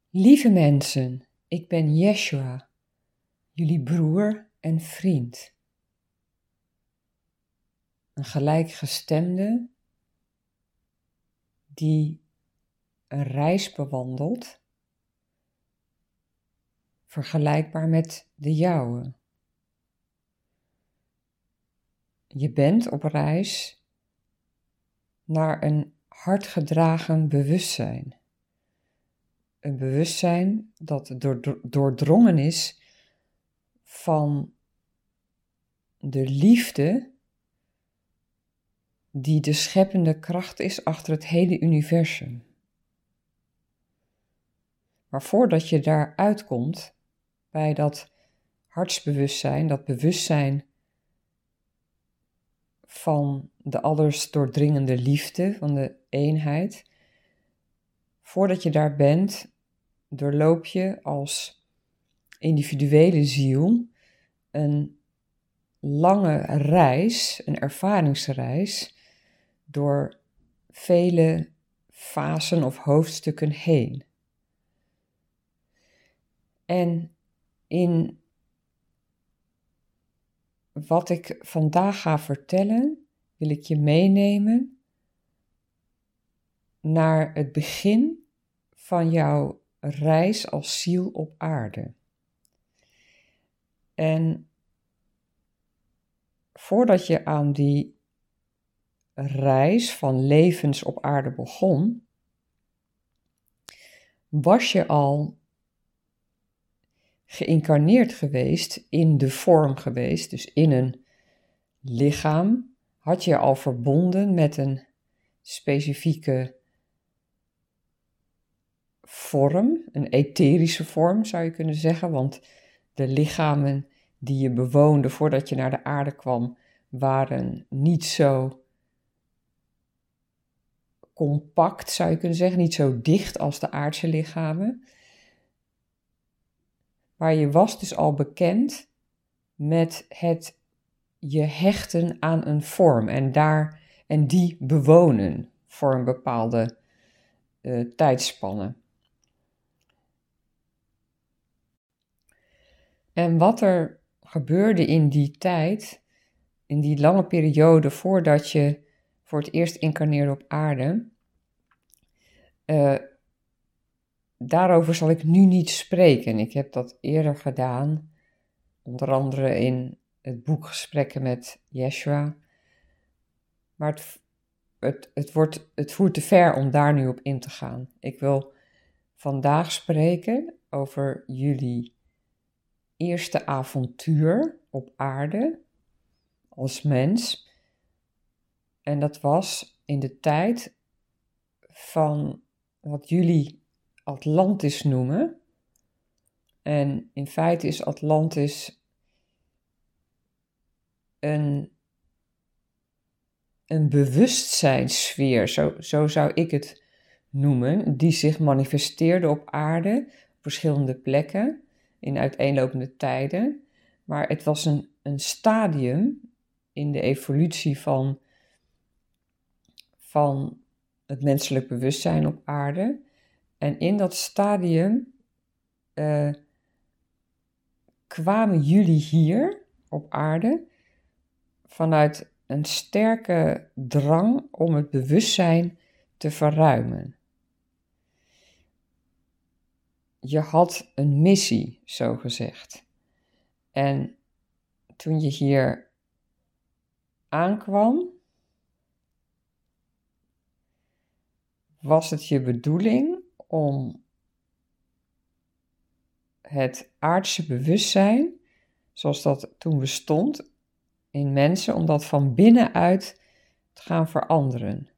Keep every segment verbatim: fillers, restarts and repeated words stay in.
Lieve mensen, ik ben Yeshua, jullie broer en vriend. Een gelijkgestemde die een reis bewandelt, vergelijkbaar met de jouwe. Je bent op reis naar een hardgedragen bewustzijn. Een bewustzijn dat doordrongen is van de liefde die de scheppende kracht is achter het hele universum. Maar voordat je daar uitkomt, bij dat hartsbewustzijn, dat bewustzijn van de alles doordringende liefde, van de eenheid, voordat je daar bent, doorloop je als individuele ziel een lange reis, een ervaringsreis, door vele fasen of hoofdstukken heen. En in wat ik vandaag ga vertellen, wil ik je meenemen naar het begin van jouw reis als ziel op aarde. En voordat je aan die reis van levens op aarde begon, was je al geïncarneerd geweest, in de vorm geweest, dus in een lichaam, had je al verbonden met een specifieke vorm, een etherische vorm zou je kunnen zeggen, want de lichamen die je bewoonde voordat je naar de aarde kwam, waren niet zo compact, zou je kunnen zeggen, niet zo dicht als de aardse lichamen. Maar je was dus al bekend met het je hechten aan een vorm en, daar, en die bewonen voor een bepaalde uh, tijdspanne. En wat er gebeurde in die tijd, in die lange periode voordat je voor het eerst incarneerde op aarde, uh, daarover zal ik nu niet spreken. Ik heb dat eerder gedaan, onder andere in het boek Gesprekken met Yeshua. Maar het, het, het, wordt, het voert te ver om daar nu op in te gaan. Ik wil vandaag spreken over jullie eerste avontuur op aarde als mens. En dat was in de tijd van wat jullie Atlantis noemen. En in feite is Atlantis een, een bewustzijnssfeer, zo, zo zou ik het noemen, die zich manifesteerde op aarde, op verschillende plekken, in uiteenlopende tijden. Maar het was een, een stadium in de evolutie van, van het menselijk bewustzijn op aarde. En in dat stadium uh, kwamen jullie hier op aarde vanuit een sterke drang om het bewustzijn te verruimen. Je had een missie, zo gezegd. En toen je hier aankwam, was het je bedoeling om het aardse bewustzijn, zoals dat toen bestond in mensen, om dat van binnenuit te gaan veranderen.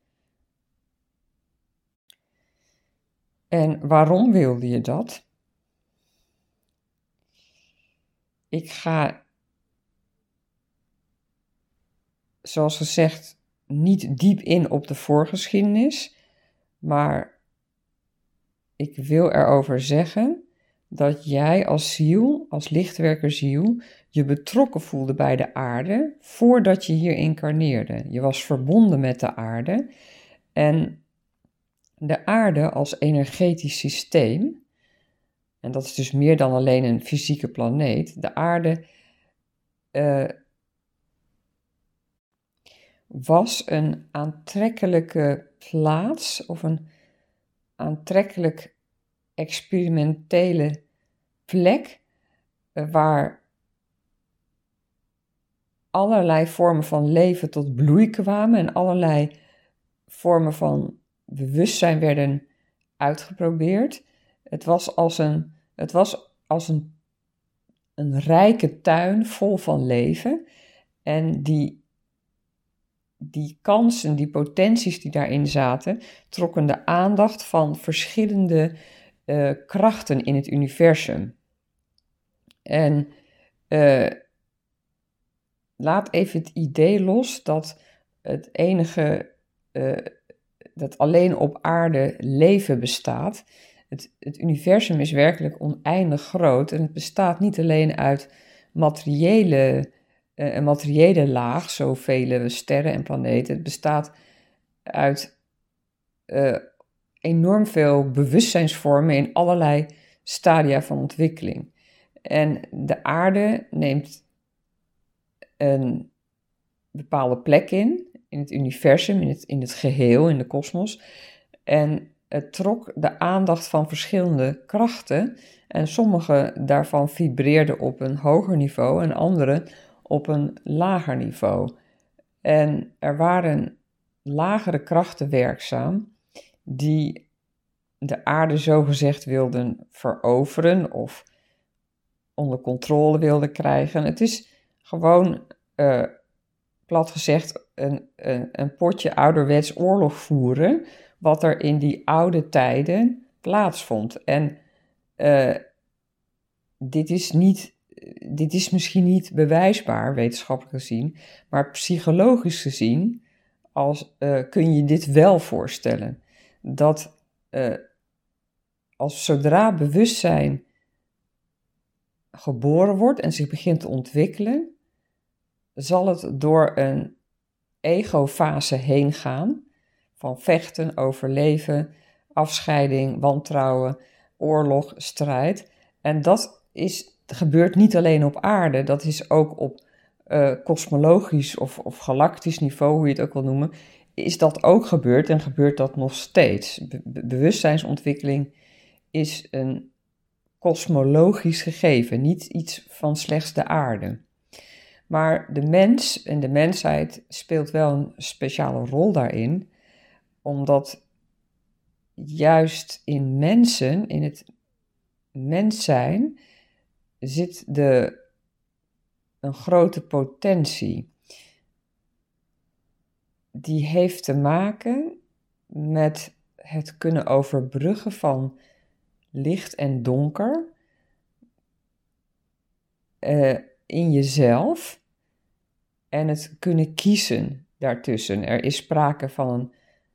En waarom wilde je dat? Ik ga, zoals gezegd, niet diep in op de voorgeschiedenis, maar ik wil erover zeggen dat jij als ziel, als lichtwerkerziel, je betrokken voelde bij de aarde voordat je hier incarneerde. Je was verbonden met de aarde en de aarde als energetisch systeem En dat is dus meer dan alleen een fysieke planeet. De aarde uh, was een aantrekkelijke plaats of een aantrekkelijk experimentele plek uh, waar allerlei vormen van leven tot bloei kwamen en allerlei vormen van bewustzijn werden uitgeprobeerd. Het was als een, het was als een, een rijke tuin vol van leven. En die, die kansen, die potenties die daarin zaten, trokken de aandacht van verschillende uh, krachten in het universum. En uh, laat even het idee los dat het enige, uh, dat alleen op aarde leven bestaat. Het, het universum is werkelijk oneindig groot en het bestaat niet alleen uit materiële, uh, een materiële laag, zoveel sterren en planeten. Het bestaat uit uh, enorm veel bewustzijnsvormen in allerlei stadia van ontwikkeling. En de aarde neemt een bepaalde plek in, in het universum, in het, in het geheel, in de kosmos. En het trok de aandacht van verschillende krachten. En sommige daarvan vibreerden op een hoger niveau en andere op een lager niveau. En er waren lagere krachten werkzaam die de aarde zogezegd wilden veroveren of onder controle wilden krijgen. Het is gewoon, uh, plat gezegd, een, een, een potje ouderwets oorlog voeren, wat er in die oude tijden plaatsvond. En uh, dit is niet, dit is misschien niet bewijsbaar, wetenschappelijk gezien, maar psychologisch gezien als, uh, kun je dit wel voorstellen. Dat uh, als zodra bewustzijn geboren wordt en zich begint te ontwikkelen, zal het door een ego-fase heen gaan, van vechten, overleven, afscheiding, wantrouwen, oorlog, strijd. En dat is, gebeurt niet alleen op aarde, dat is ook op uh, kosmologisch of, of galactisch niveau, hoe je het ook wil noemen, is dat ook gebeurd en gebeurt dat nog steeds. Be- bewustzijnsontwikkeling is een kosmologisch gegeven, niet iets van slechts de aarde. Maar de mens en de mensheid speelt wel een speciale rol daarin, omdat juist in mensen, in het mens zijn, zit de, een grote potentie. Die heeft te maken met het kunnen overbruggen van licht en donker uh, in jezelf en het kunnen kiezen daartussen. Er is sprake van een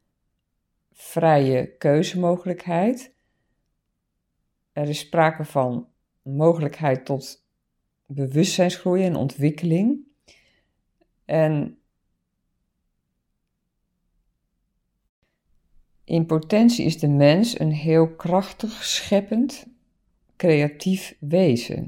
vrije keuzemogelijkheid. Er is sprake van mogelijkheid tot bewustzijnsgroei en ontwikkeling. En in potentie is de mens een heel krachtig, scheppend, creatief wezen.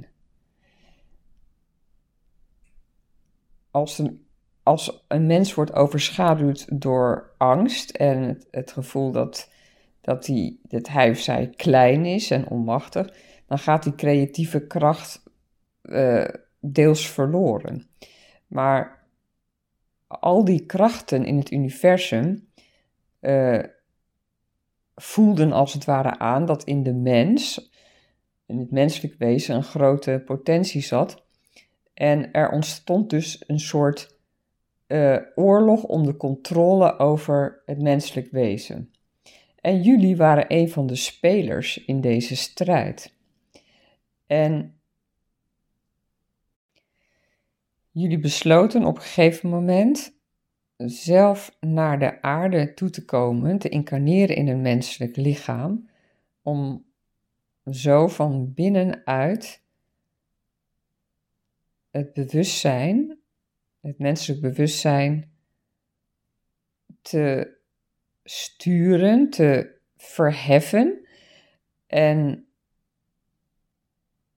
Als een, als een mens wordt overschaduwd door angst en het, het gevoel dat, dat, die, dat hij of zij klein is en onmachtig, dan gaat die creatieve kracht uh, deels verloren. Maar al die krachten in het universum uh, voelden als het ware aan dat in de mens, in het menselijk wezen, een grote potentie zat. En er ontstond dus een soort uh, oorlog om de controle over het menselijk wezen. En jullie waren een van de spelers in deze strijd. En jullie besloten op een gegeven moment zelf naar de aarde toe te komen, te incarneren in een menselijk lichaam, om zo van binnenuit het bewustzijn, het menselijk bewustzijn, te sturen, te verheffen en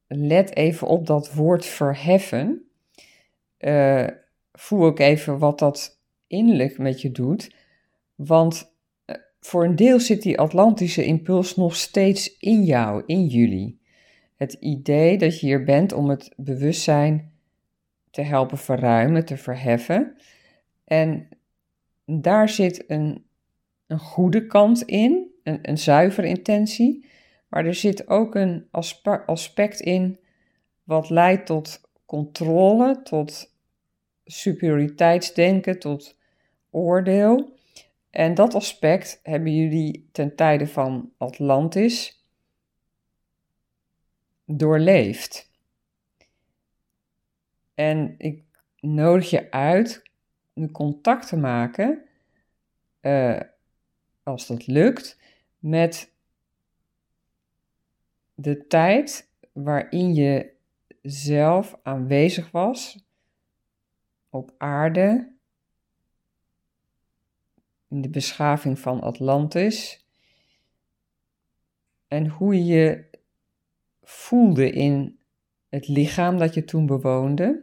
let even op dat woord verheffen. Uh, voel ook even wat dat innerlijk met je doet. Want uh, voor een deel zit die Atlantische impuls nog steeds in jou, in jullie. Het idee dat je hier bent om het bewustzijn te helpen verruimen, te verheffen. En daar zit een, een goede kant in, een, een zuivere intentie. Maar er zit ook een aspe- aspect in wat leidt tot controle, tot superioriteitsdenken, tot oordeel. En dat aspect hebben jullie ten tijde van Atlantis doorleefd. En ik nodig je uit nu contact te maken, uh, als dat lukt, met de tijd waarin je zelf aanwezig was op aarde, in de beschaving van Atlantis, en hoe je je voelde in het lichaam dat je toen bewoonde.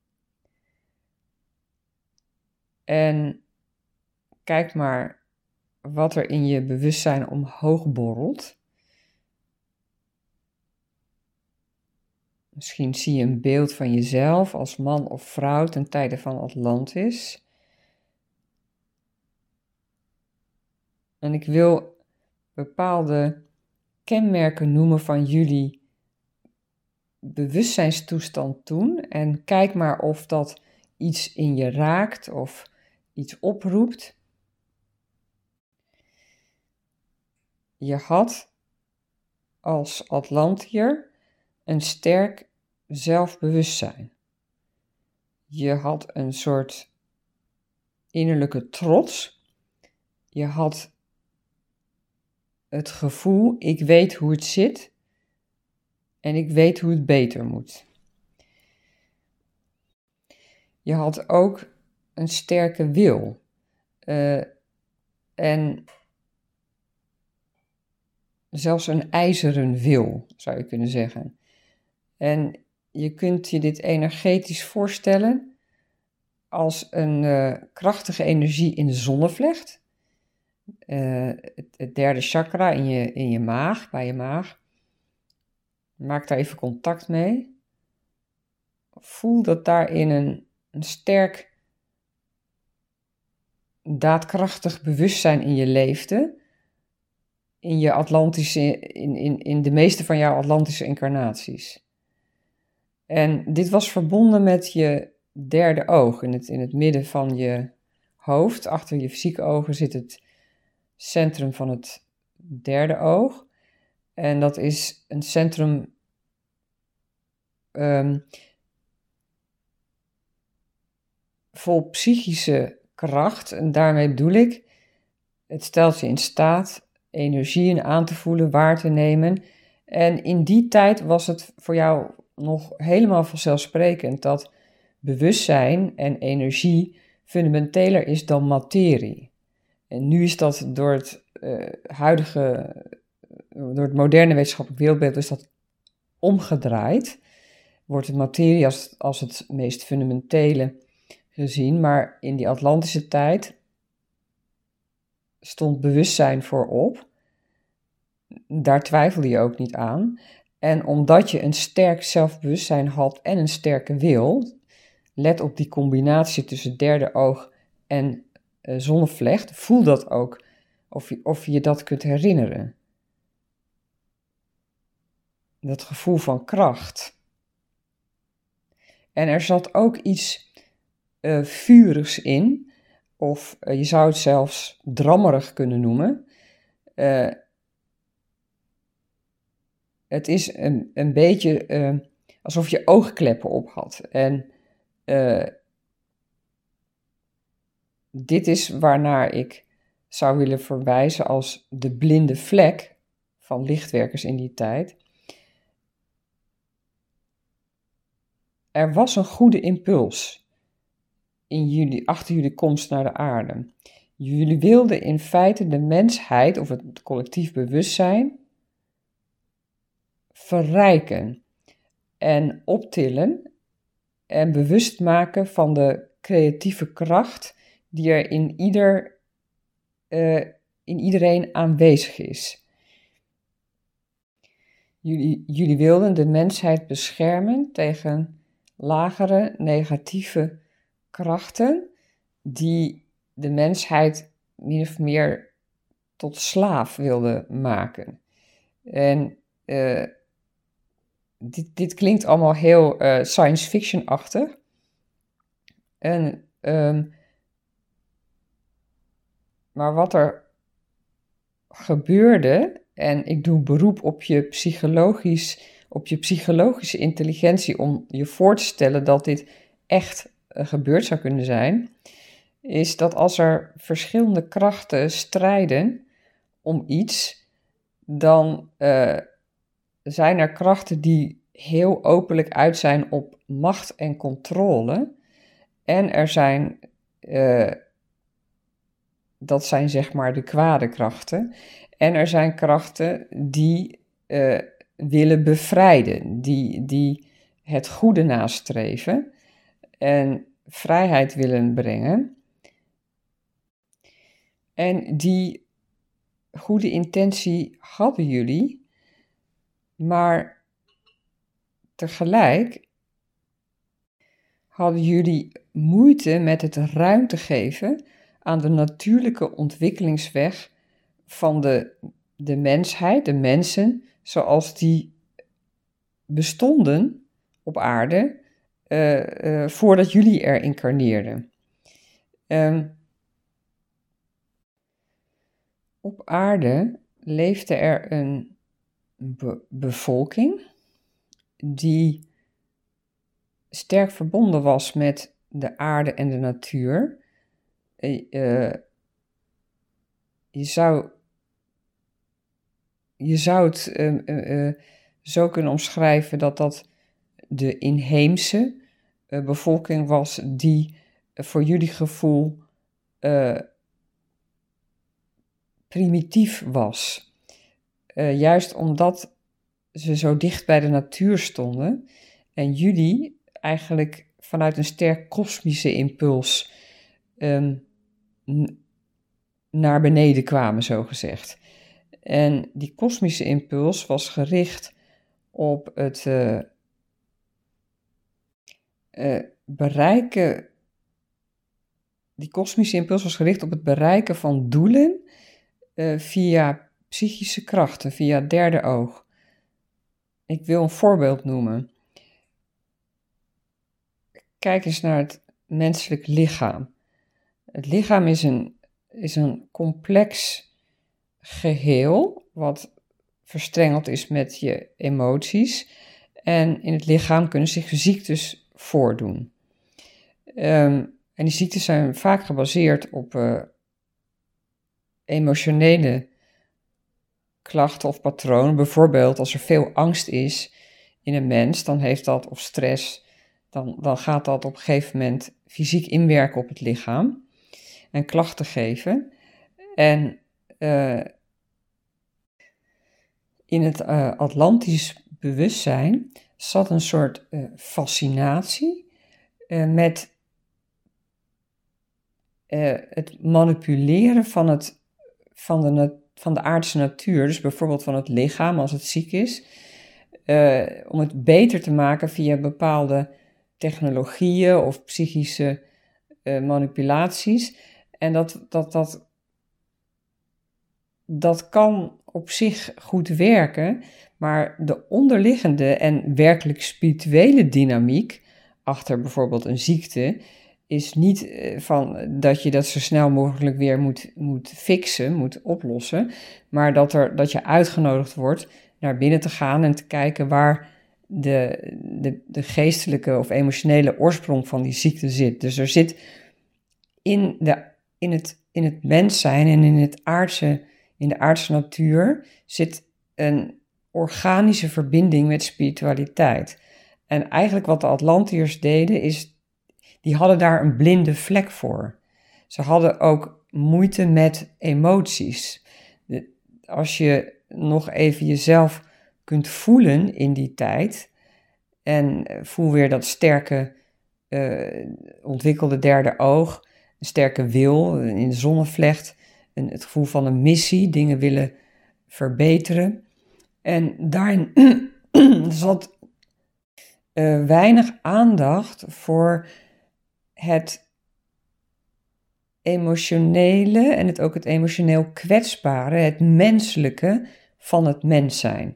En kijk maar wat er in je bewustzijn omhoog borrelt. Misschien zie je een beeld van jezelf als man of vrouw ten tijde van Atlantis. En ik wil bepaalde kenmerken noemen van jullie bewustzijnstoestand toen. En kijk maar of dat iets in je raakt of iets oproept. Je had als Atlantiër een sterk zelfbewustzijn. Je had een soort innerlijke trots. Je had het gevoel, ik weet hoe het zit en ik weet hoe het beter moet. Je had ook een sterke wil. Uh, en zelfs een ijzeren wil, zou je kunnen zeggen. En je kunt je dit energetisch voorstellen als een uh, krachtige energie in de zonnevlecht. Uh, het, het derde chakra in je, in je maag, bij je maag. Maak daar even contact mee. Voel dat daarin een, een sterk, daadkrachtig bewustzijn in je leefde. In je Atlantische, in, in, in de meeste van jouw Atlantische incarnaties. En dit was verbonden met je derde oog, in het, in het midden van je hoofd. Achter je fysieke ogen zit het centrum van het derde oog. En dat is een centrum um, vol psychische kracht. En daarmee bedoel ik, het stelt je in staat energieën aan te voelen, waar te nemen. En in die tijd was het voor jou nog helemaal vanzelfsprekend dat bewustzijn en energie fundamenteler is dan materie. En nu is dat door het uh, huidige, door het moderne wetenschappelijk wereldbeeld is dat omgedraaid. Wordt de materie als, als het meest fundamentele gezien, maar in die Atlantische tijd stond bewustzijn voorop. Daar twijfelde je ook niet aan. En omdat je een sterk zelfbewustzijn had en een sterke wil, let op die combinatie tussen derde oog en uh, zonnevlecht, voel dat ook, of je, of je dat kunt herinneren. Dat gevoel van kracht. En er zat ook iets uh, vurigs in, of uh, je zou het zelfs drammerig kunnen noemen. Uh, het is een, een beetje uh, alsof je oogkleppen op had. En uh, dit is waarnaar ik zou willen verwijzen als de blinde vlek van lichtwerkers in die tijd. Er was een goede impuls in jullie, achter jullie komst naar de aarde. Jullie wilden in feite de mensheid, of het collectief bewustzijn, verrijken. en optillen en bewust maken van de creatieve kracht die er in, ieder, uh, in iedereen aanwezig is. Jullie, jullie wilden de mensheid beschermen tegen lagere negatieve krachten die de mensheid min of meer tot slaaf wilden maken. En uh, dit, dit klinkt allemaal heel uh, science fiction-achtig. En, um, maar wat er gebeurde, en ik doe beroep op je psychologisch, op je psychologische intelligentie om je voor te stellen dat dit echt uh, gebeurd zou kunnen zijn, is dat als er verschillende krachten strijden om iets, dan uh, zijn er krachten die heel openlijk uit zijn op macht en controle. En er zijn, uh, dat zijn zeg maar de kwade krachten. En er zijn krachten die uh, willen bevrijden, die, die het goede nastreven en vrijheid willen brengen. En die goede intentie hadden jullie, maar tegelijk hadden jullie moeite met het ruimte geven aan de natuurlijke ontwikkelingsweg van de, de mensheid, de mensen, zoals die bestonden op aarde uh, uh, voordat jullie er incarneerden. Um, op aarde leefde er een be- bevolking die sterk verbonden was met de aarde en de natuur. Uh, je zou, je zou het uh, uh, uh, zo kunnen omschrijven dat dat de inheemse uh, bevolking was die uh, voor jullie gevoel uh, primitief was. Uh, juist omdat ze zo dicht bij de natuur stonden en jullie eigenlijk vanuit een sterk kosmische impuls um, n- naar beneden kwamen, zogezegd. En die kosmische impuls was gericht op het uh, uh, bereiken. Die kosmische impuls was gericht op het bereiken van doelen uh, via psychische krachten, via het derde oog. Ik wil een voorbeeld noemen. Kijk eens naar het menselijk lichaam. Het lichaam is een, is een complex geheel, wat verstrengeld is met je emoties. En in het lichaam kunnen zich ziektes voordoen. Um, en die ziektes zijn vaak gebaseerd op uh, emotionele klachten of patronen. Bijvoorbeeld als er veel angst is in een mens, dan heeft dat, of stress, dan, dan gaat dat op een gegeven moment fysiek inwerken op het lichaam en klachten geven. En uh, in het uh, Atlantisch bewustzijn zat een soort uh, fascinatie uh, met uh, het manipuleren van, het, van, de nat- van de aardse natuur, dus bijvoorbeeld van het lichaam als het ziek is, uh, om het beter te maken via bepaalde technologieën of psychische uh, manipulaties. En dat, dat, dat, dat kan op zich goed werken, maar de onderliggende en werkelijk spirituele dynamiek achter bijvoorbeeld een ziekte is niet van dat je dat zo snel mogelijk weer moet, moet fixen, moet oplossen, maar dat, er, dat je uitgenodigd wordt naar binnen te gaan en te kijken waar de, de, de geestelijke of emotionele oorsprong van die ziekte zit. Dus er zit in, de, in, het, in het mens zijn en in, het aardse, in de aardse natuur zit een organische verbinding met spiritualiteit. En eigenlijk wat de Atlantiërs deden is, die hadden daar een blinde vlek voor. Ze hadden ook moeite met emoties. Als je nog even jezelf kunt voelen in die tijd, En voel weer dat sterke, uh, ontwikkelde derde oog, een sterke wil in de zonnevlecht, een, het gevoel van een missie, dingen willen verbeteren. En daarin zat uh, weinig aandacht voor het emotionele en het ook het emotioneel kwetsbare, het menselijke van het mens zijn.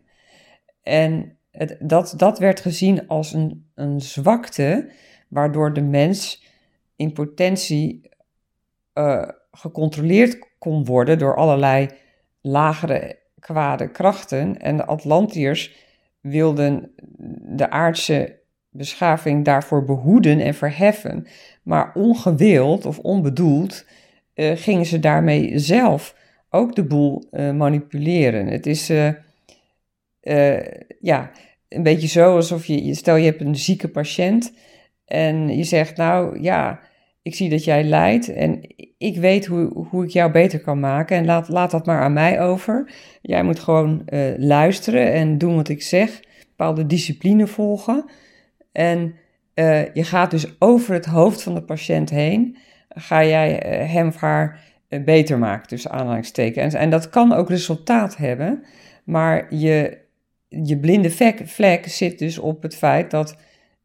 En het, dat, dat werd gezien als een, een zwakte, waardoor de mens in potentie uh, gecontroleerd kon worden door allerlei lagere kwade krachten. En de Atlantiërs wilden de aardse beschaving daarvoor behoeden en verheffen. Maar ongewild of onbedoeld uh, gingen ze daarmee zelf ook de boel uh, manipuleren. Het is uh, uh, ja, een beetje zo alsof je, stel je hebt een zieke patiënt en je zegt, nou ja, ik zie dat jij lijdt en ik weet hoe, hoe ik jou beter kan maken en laat, laat dat maar aan mij over. Jij moet gewoon uh, luisteren en doen wat ik zeg, bepaalde discipline volgen. En uh, je gaat dus over het hoofd van de patiënt heen, ga jij uh, hem of haar uh, beter maken, tussen aanhalingstekens. En, en dat kan ook resultaat hebben, maar je, je blinde vlek, vlek zit dus op het feit dat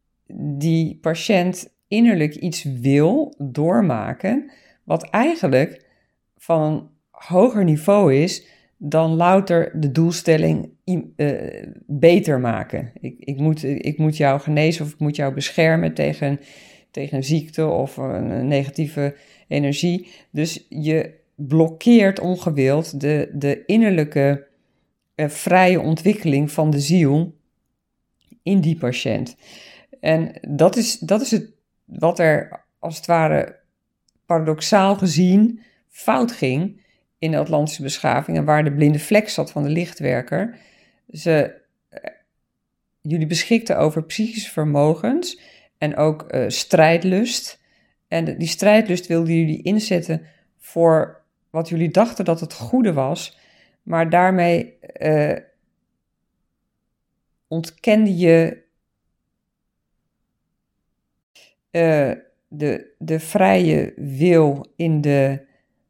die patiënt innerlijk iets wil doormaken, wat eigenlijk van een hoger niveau is dan louter de doelstelling uh, beter maken. Ik, ik, moet, ik moet jou genezen of ik moet jou beschermen tegen, tegen een ziekte of een negatieve energie. Dus je blokkeert ongewild de, de innerlijke uh, vrije ontwikkeling van de ziel in die patiënt. En dat is, dat is het wat er als het ware paradoxaal gezien fout ging in de Atlantische beschaving en waar de blinde vlek zat van de lichtwerker. Ze, jullie beschikten over psychische vermogens en ook uh, strijdlust. En die strijdlust wilden jullie inzetten voor wat jullie dachten dat het goede was, maar daarmee uh, ontkende je uh, de, de vrije wil in de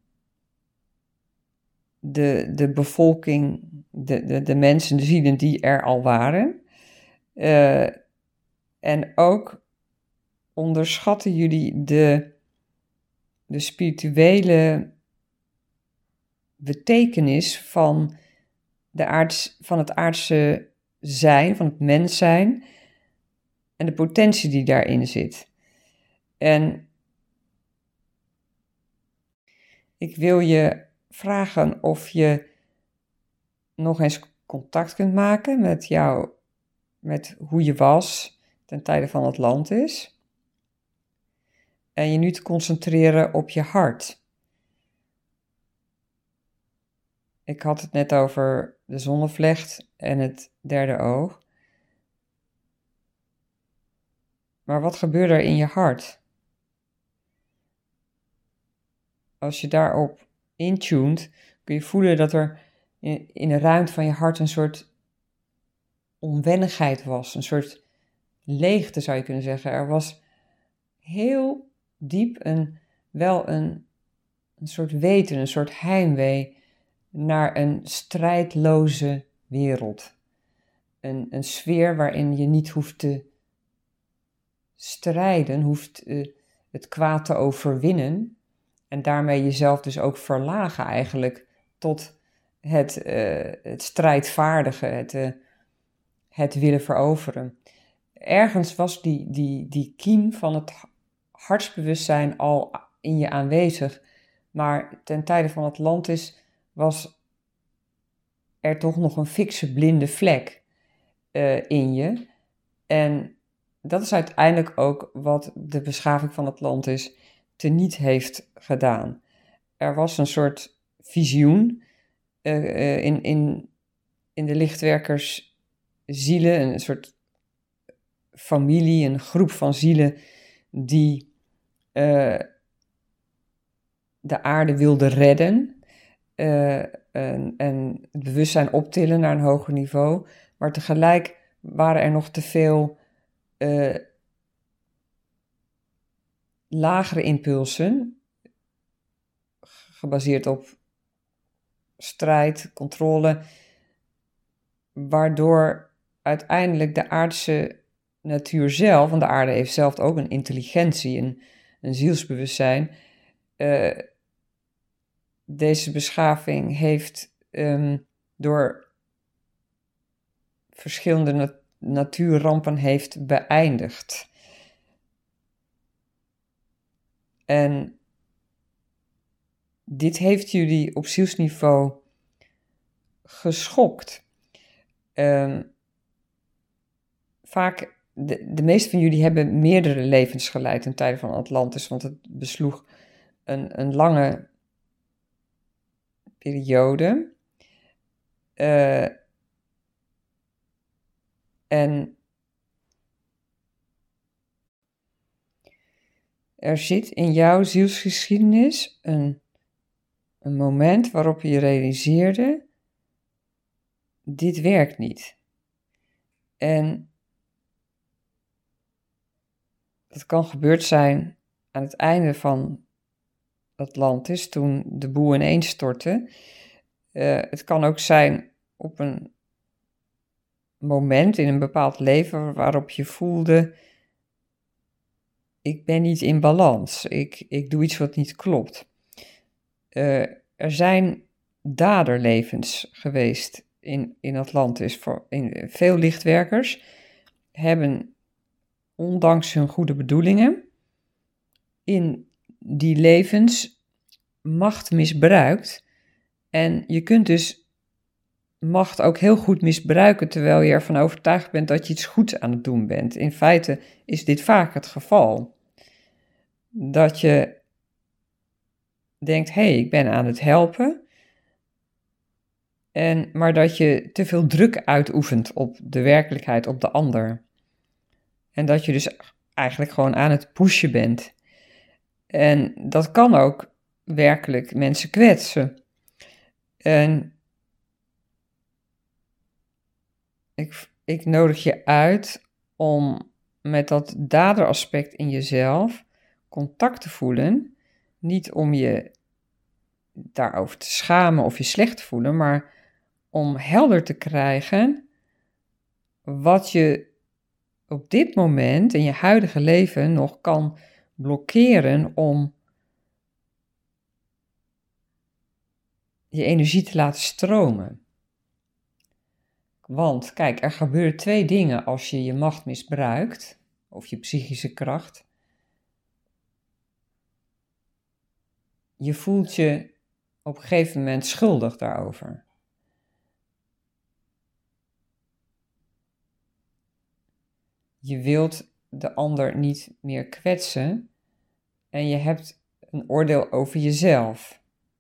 De, de bevolking, de, de, de mensen, de zielen die er al waren. Uh, en ook onderschatten jullie de, de spirituele betekenis van, de aards, van het aardse zijn, van het mens zijn en de potentie die daarin zit. En ik wil je vragen of je nog eens contact kunt maken met jou, met hoe je was ten tijde van Atlantis. En je nu te concentreren op je hart. Ik had het net over de zonnevlecht en het derde oog. Maar wat gebeurt er in je hart? Als je daarop intuned, kun je voelen dat er in, in de ruimte van je hart een soort onwennigheid was. Een soort leegte zou je kunnen zeggen. Er was heel diep een, wel een, een soort weten, een soort heimwee naar een strijdloze wereld. Een, een sfeer waarin je niet hoeft te strijden, hoeft uh, het kwaad te overwinnen. En daarmee jezelf dus ook verlagen eigenlijk tot het, uh, het strijdvaardige, het, uh, het willen veroveren. Ergens was die, die, die kiem van het hartsbewustzijn al in je aanwezig. Maar ten tijde van Atlantis was er toch nog een fikse blinde vlek uh, in je. En dat is uiteindelijk ook wat de beschaving van Atlantis teniet heeft gedaan. Er was een soort visioen uh, uh, in, in, in de lichtwerkers zielen, een soort familie, een groep van zielen die uh, de aarde wilde redden uh, en, en het bewustzijn optillen naar een hoger niveau, maar tegelijk waren er nog te veel uh, lagere impulsen, gebaseerd op strijd, controle, waardoor uiteindelijk de aardse natuur zelf, want de aarde heeft zelf ook een intelligentie, een, een zielsbewustzijn. Uh, deze beschaving heeft um, door verschillende nat- natuurrampen heeft beëindigd. En dit heeft jullie op zielsniveau geschokt. Um, vaak, de, de meeste van jullie hebben meerdere levens geleid in tijden van Atlantis, want het besloeg een, een lange periode. Uh, en er zit in jouw zielsgeschiedenis een, een moment waarop je realiseerde, dit werkt niet. En dat kan gebeurd zijn aan het einde van Atlantis, toen de boel ineens stortte. Uh, het kan ook zijn op een moment in een bepaald leven waarop je voelde, ik ben niet in balans, ik, ik doe iets wat niet klopt. Uh, er zijn daderlevens geweest in, in Atlantis. Voor, in, veel lichtwerkers hebben, ondanks hun goede bedoelingen, in die levens macht misbruikt. En je kunt dus macht ook heel goed misbruiken, terwijl je ervan overtuigd bent dat je iets goeds aan het doen bent. In feite is dit vaak het geval. Dat je denkt, hé, hey, ik ben aan het helpen. En, maar dat je te veel druk uitoefent op de werkelijkheid, op de ander. En dat je dus eigenlijk gewoon aan het pushen bent. En dat kan ook werkelijk mensen kwetsen. En ik, ik nodig je uit om met dat daderaspect in jezelf contact te voelen. Niet om je daarover te schamen of je slecht te voelen, maar om helder te krijgen wat je op dit moment in je huidige leven nog kan blokkeren om je energie te laten stromen. Want kijk, er gebeuren twee dingen als je je macht misbruikt, of je psychische kracht. Je voelt je op een gegeven moment schuldig daarover. Je wilt de ander niet meer kwetsen en je hebt een oordeel over jezelf.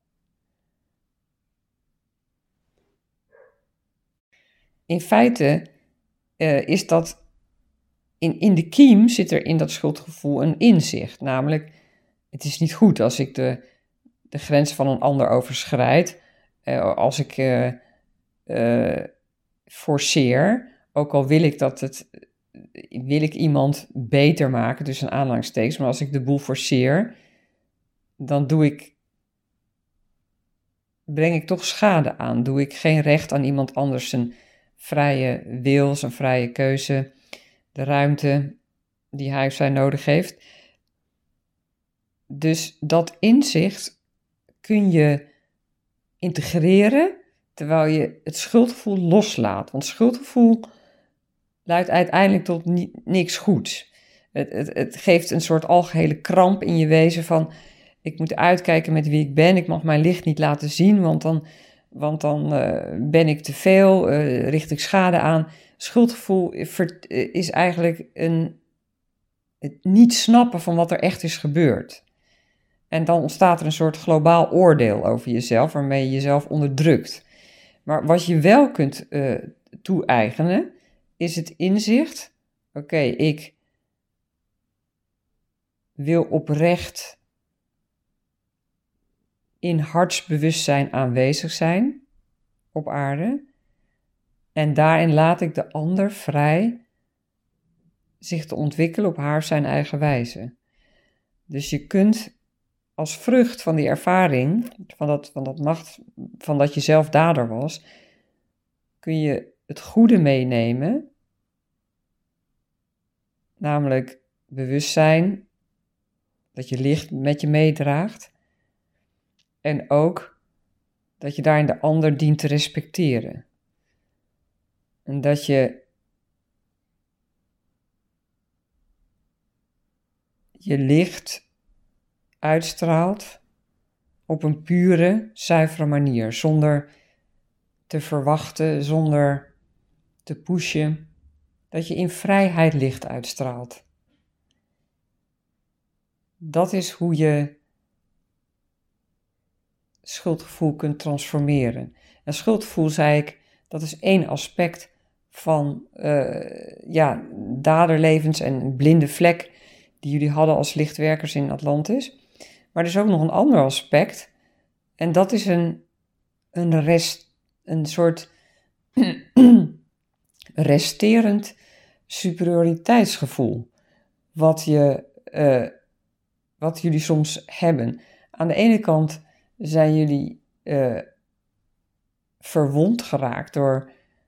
In feite uh, is dat, in, in de kiem zit er in dat schuldgevoel een inzicht. Namelijk, het is niet goed als ik de, de grens van een ander overschrijd. Uh, als ik uh, uh, forceer, ook al wil ik dat het, wil ik iemand beter maken, dus een aanhalingstekens. Maar als ik de boel forceer, dan doe ik, breng ik toch schade aan. Doe ik geen recht aan iemand anders zijn vrije wil, zijn vrije keuze, de ruimte die hij of zij nodig heeft. Dus dat inzicht kun je integreren terwijl je het schuldgevoel loslaat. Want schuldgevoel leidt uiteindelijk tot ni- niks goeds. Het, het, het geeft een soort algehele kramp in je wezen van, ik moet uitkijken met wie ik ben, ik mag mijn licht niet laten zien, want dan, want dan uh, ben ik te veel, uh, richt ik schade aan. Schuldgevoel is eigenlijk een, het niet snappen van wat er echt is gebeurd. En dan ontstaat er een soort globaal oordeel over jezelf, waarmee je jezelf onderdrukt. Maar wat je wel kunt uh, toe-eigenen, is het inzicht, oké, okay, ik wil oprecht in hartsbewustzijn aanwezig zijn op aarde. En daarin laat ik de ander vrij zich te ontwikkelen op haar zijn eigen wijze. Dus je kunt als vrucht van die ervaring, van dat, van dat macht, van dat je zelf dader was, kun je het goede meenemen, namelijk bewustzijn, dat je licht met je meedraagt, en ook dat je daarin de ander dient te respecteren. En dat je je licht uitstraalt op een pure, zuivere manier, zonder te verwachten, zonder te pushen, dat je in vrijheid licht uitstraalt. Dat is hoe je schuldgevoel kunt transformeren. En schuldgevoel, zei ik, dat is één aspect van uh, ja, daderlevens en een blinde vlek die jullie hadden als lichtwerkers in Atlantis. Maar er is ook nog een ander aspect. En dat is een, een, rest, een soort resterend superioriteitsgevoel. Wat, je, uh, wat jullie soms hebben. Aan de ene kant zijn jullie uh, verwond geraakt door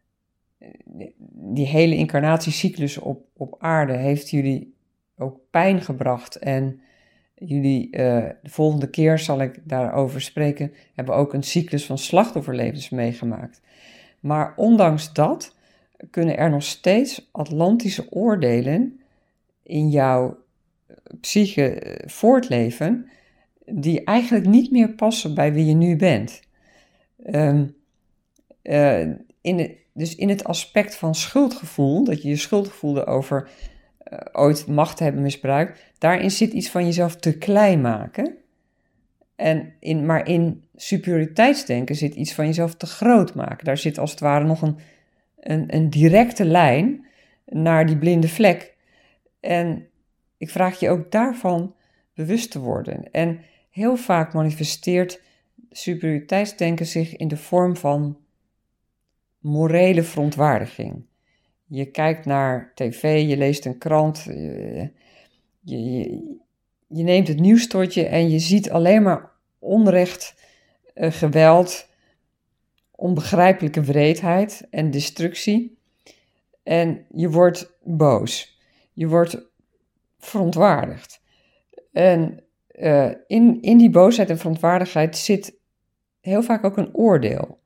die hele incarnatiecyclus op, op aarde. Heeft jullie ook pijn gebracht. En jullie, uh, de volgende keer zal ik daarover spreken, hebben ook een cyclus van slachtofferlevens meegemaakt. Maar ondanks dat kunnen er nog steeds Atlantische oordelen in jouw psyche voortleven, die eigenlijk niet meer passen bij wie je nu bent. Um, uh, in de, dus in het aspect van schuldgevoel, dat je je schuldgevoel erover uh, ooit macht hebben misbruikt, daarin zit iets van jezelf te klein maken. En in, maar in superioriteitsdenken zit iets van jezelf te groot maken. Daar zit als het ware nog een, een, een directe lijn naar die blinde vlek. En ik vraag je ook daarvan bewust te worden. En heel vaak manifesteert superioriteitsdenken zich in de vorm van morele verontwaardiging. Je kijkt naar tv, je leest een krant, je, je, je neemt het nieuws tot je en je ziet alleen maar onrecht, uh, geweld, onbegrijpelijke wreedheid en destructie. En je wordt boos. Je wordt verontwaardigd. En uh, in, in die boosheid en verontwaardigheid zit heel vaak ook een oordeel.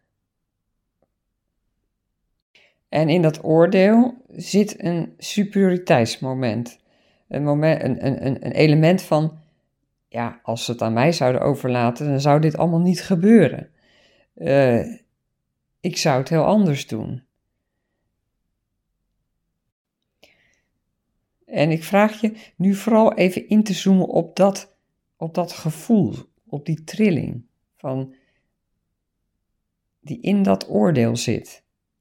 En in dat oordeel zit een superioriteitsmoment. Een, moment, een, een, een element van, ja, als ze het aan mij zouden overlaten, dan zou dit allemaal niet gebeuren. Uh, ik zou het heel anders doen. En ik vraag je nu vooral even in te zoomen op dat, op dat gevoel, op die trilling van die in dat oordeel zit.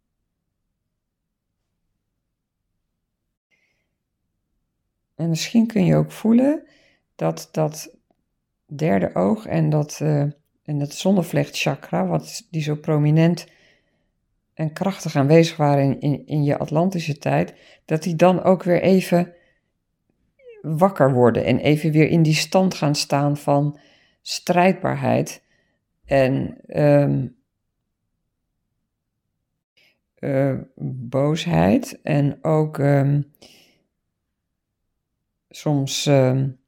En misschien kun je ook voelen dat dat derde oog en dat, uh, en dat zonnevlechtchakra, wat die zo prominent en krachtig aanwezig waren in, in, in je Atlantische tijd, dat die dan ook weer even wakker worden en even weer in die stand gaan staan van strijdbaarheid en um, uh, boosheid en ook um, soms um,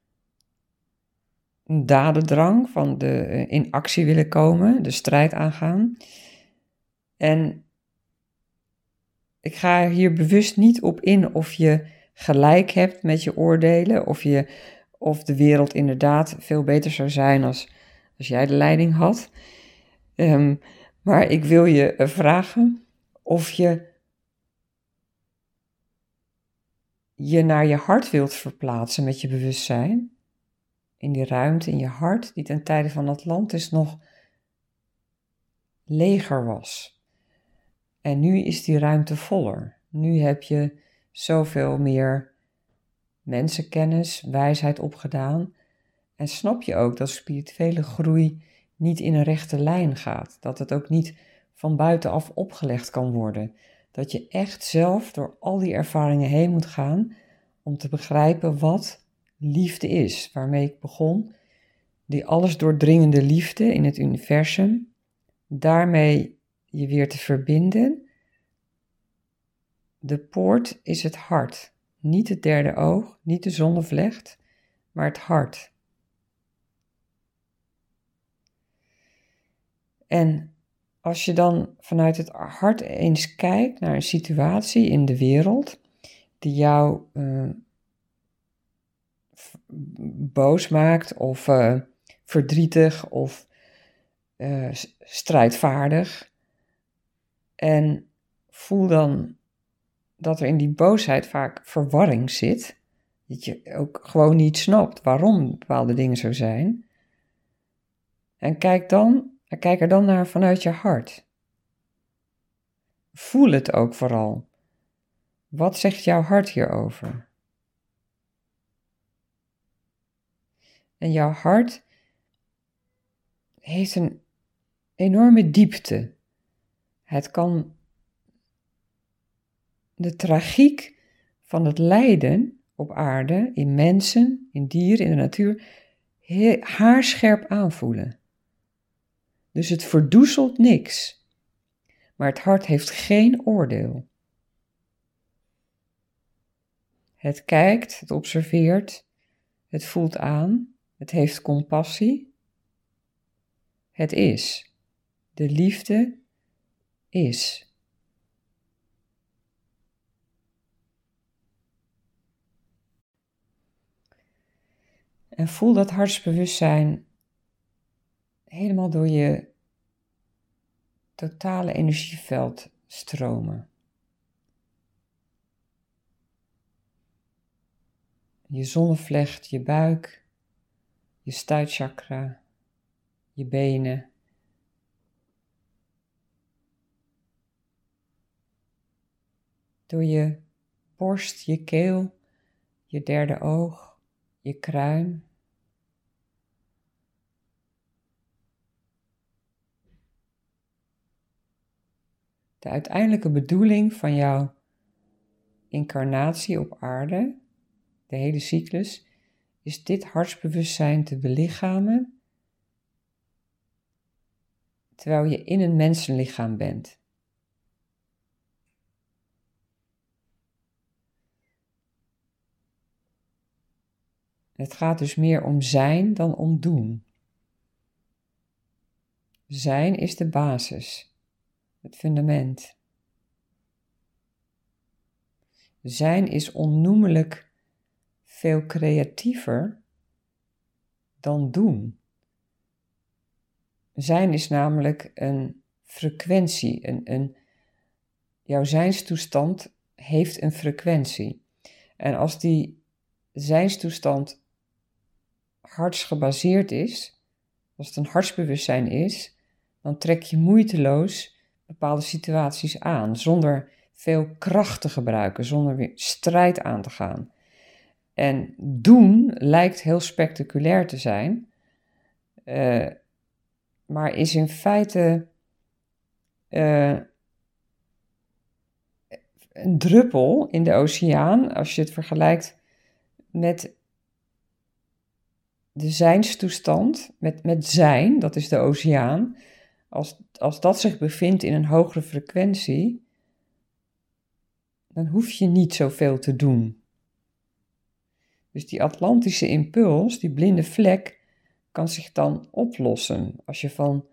een dadendrang van de, uh, in actie willen komen, de strijd aangaan. En ik ga hier bewust niet op in of je gelijk hebt met je oordelen, of, je, of de wereld inderdaad veel beter zou zijn als, als jij de leiding had. Um, maar ik wil je vragen of je je naar je hart wilt verplaatsen met je bewustzijn. In die ruimte in je hart die ten tijde van Atlantis nog leger was. En nu is die ruimte voller. Nu heb je zoveel meer mensenkennis, wijsheid opgedaan. En snap je ook dat spirituele groei niet in een rechte lijn gaat. Dat het ook niet van buitenaf opgelegd kan worden. Dat je echt zelf door al die ervaringen heen moet gaan om te begrijpen wat liefde is. Waarmee ik begon, die alles doordringende liefde in het universum. Daarmee je weer te verbinden. De poort is het hart. Niet het derde oog, niet de zonnevlecht, maar het hart. En als je dan vanuit het hart eens kijkt naar een situatie in de wereld die jou uh, boos maakt of uh, verdrietig of uh, strijdvaardig. En voel dan dat er in die boosheid vaak verwarring zit. Dat je ook gewoon niet snapt waarom bepaalde dingen zo zijn. En kijk, dan, kijk er dan naar vanuit je hart. Voel het ook vooral. Wat zegt jouw hart hierover? En jouw hart heeft een enorme diepte. Het kan de tragiek van het lijden op aarde, in mensen, in dieren, in de natuur, haarscherp aanvoelen. Dus het verdoezelt niks. Maar het hart heeft geen oordeel. Het kijkt, het observeert, het voelt aan, het heeft compassie. Het is. De liefde is. En voel dat hartsbewustzijn helemaal door je totale energieveld stromen. Je zonnevlecht, je buik, je stuitchakra, je benen. Door je borst, je keel, je derde oog, je kruin. De uiteindelijke bedoeling van jouw incarnatie op aarde, de hele cyclus, is dit hartsbewustzijn te belichamen terwijl je in een mensenlichaam bent. Het gaat dus meer om zijn dan om doen. Zijn is de basis, het fundament. Zijn is onnoemelijk veel creatiever dan doen. Zijn is namelijk een frequentie. Een, een, jouw zijnstoestand heeft een frequentie. En als die zijnstoestand hartsgebaseerd is, als het een hartsbewustzijn is, dan trek je moeiteloos bepaalde situaties aan, zonder veel kracht te gebruiken, zonder weer strijd aan te gaan. En doen lijkt heel spectaculair te zijn, uh, maar is in feite uh, een druppel in de oceaan, als je het vergelijkt met de zijnstoestand, met, met zijn, dat is de oceaan. Als, als dat zich bevindt in een hogere frequentie, dan hoef je niet zoveel te doen. Dus die Atlantische impuls, die blinde vlek, kan zich dan oplossen als je van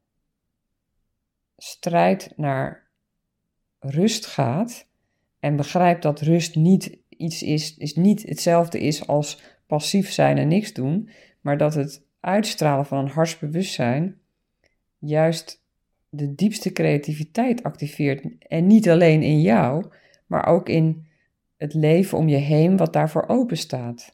strijd naar rust gaat en begrijpt dat rust niet iets is, is niet hetzelfde is als passief zijn en niks doen, maar dat het uitstralen van een hartsbewustzijn juist de diepste creativiteit activeert. En niet alleen in jou, maar ook in het leven om je heen wat daarvoor open staat.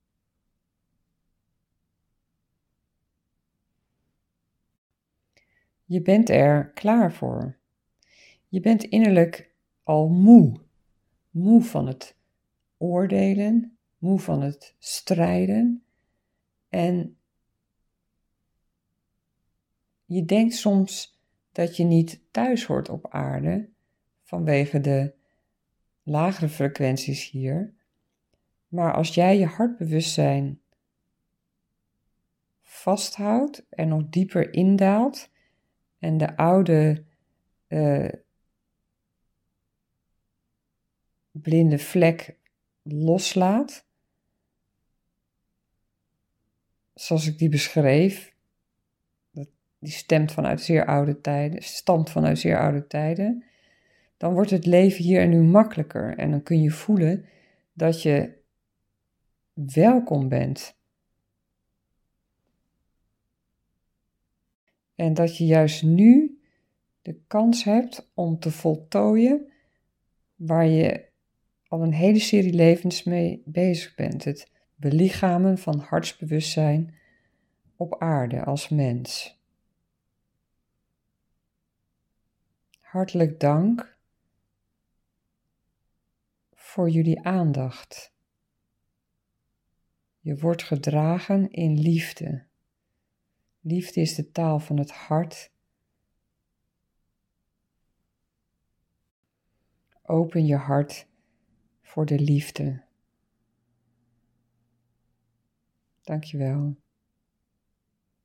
Je bent er klaar voor. Je bent innerlijk al moe. Moe van het oordelen, moe van het strijden. En je denkt soms dat je niet thuis hoort op aarde vanwege de lagere frequenties hier. Maar als jij je hartbewustzijn vasthoudt en nog dieper indaalt en de oude uh, blinde vlek loslaat, zoals ik die beschreef, die stemt vanuit zeer oude tijden, stamt vanuit zeer oude tijden, dan wordt het leven hier en nu makkelijker en dan kun je voelen dat je welkom bent. En dat je juist nu de kans hebt om te voltooien waar je al een hele serie levens mee bezig bent. Het belichamen van hartsbewustzijn op aarde als mens. Hartelijk dank voor jullie aandacht. Je wordt gedragen in liefde. Liefde is de taal van het hart. Open je hart voor de liefde. Dankjewel.